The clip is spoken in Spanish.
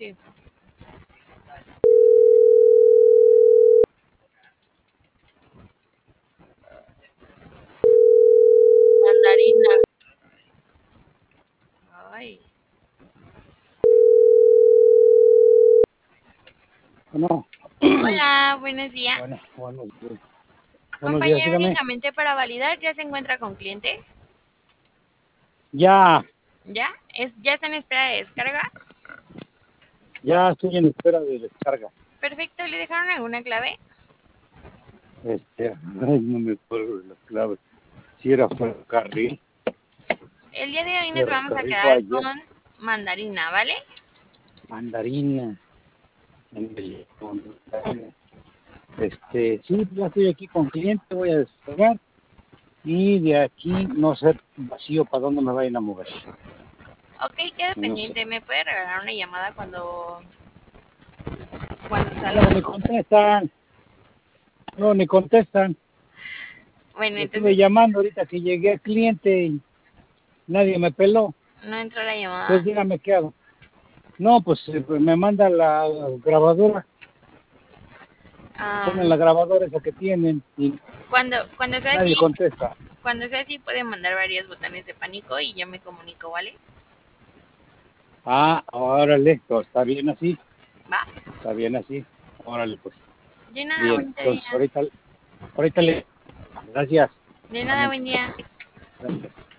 Sí. Mandarina. Ay. No, Hola, buenos días. buenos días, Compañero, dígame. únicamente para validar, ¿ya se encuentra con cliente? Ya, ¿Ya? ¿Ya está en espera de descarga? ya estoy en espera de descarga. Perfecto, ¿le dejaron alguna clave? Ay, no me acuerdo de las claves. Si era ferrocarril, El día de hoy nos vamos a ferrocarril fue quedar ayer. con mandarina, ¿vale? Mandarina, mandarina. Sí, ya estoy aquí con cliente, voy a descargar y de aquí no sé vacío para dónde me vayan a mover. Ok, queda No sé. pendiente. ¿Me puede regalar una llamada cuando salga? No, ni contestan, no, ni contestan. Bueno, Le estuve entonces llamando ahorita que llegué al cliente y nadie me peló. no entró la Entonces llamada. dígame qué hago. No, pues me manda la grabadora, ponen Am, la grabadora esa que tienen y cuando sea nadie así, contesta. puede mandar varios botones de pánico y yo me comunico, ¿vale? Ah, órale, pues, Va. está bien así, órale, pues, De nada, bien. bonito Entonces, día. ahorita le, gracias, De nada, también, buen día. gracias.